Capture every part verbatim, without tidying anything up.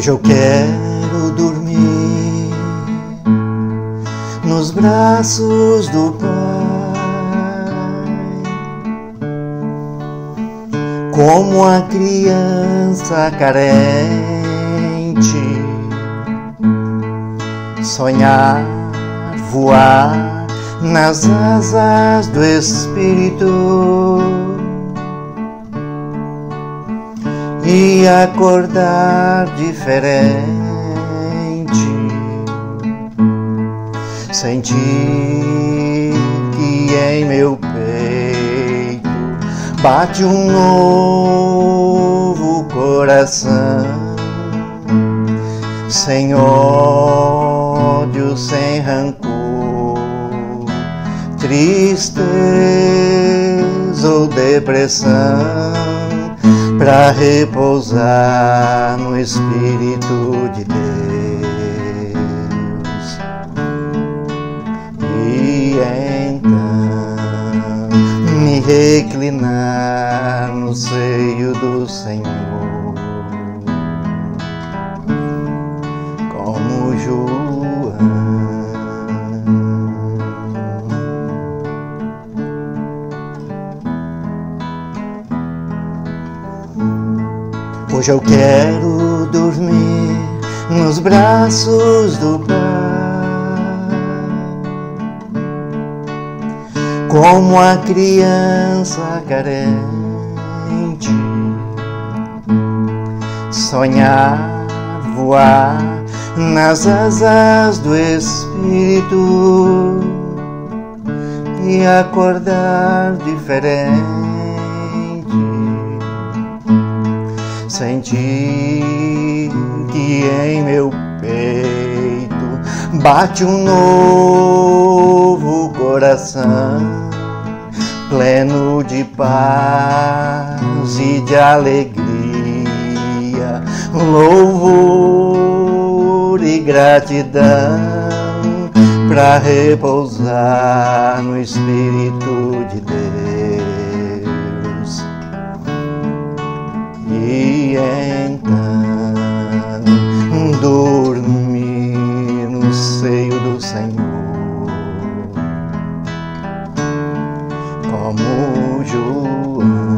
Hoje eu quero dormir nos braços do Pai, como a criança carente, sonhar, voar nas asas do Espírito e acordar diferente, sentir que em meu peito bate um novo coração, sem ódio, sem rancor, tristeza ou depressão, pra repousar no Espírito de Deus e então me reclinar no seio do Senhor, como João. Hoje eu quero dormir nos braços do Pai, como a criança carente, sonhar, voar nas asas do Espírito e acordar diferente, sentir que em meu peito bate um novo coração, pleno de paz e de alegria, louvor e gratidão, pra repousar no Espírito de Deus e então dormir no seio do Senhor, como João,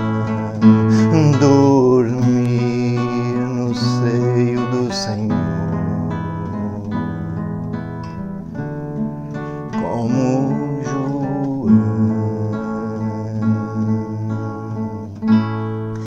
dormir no seio do Senhor, como João.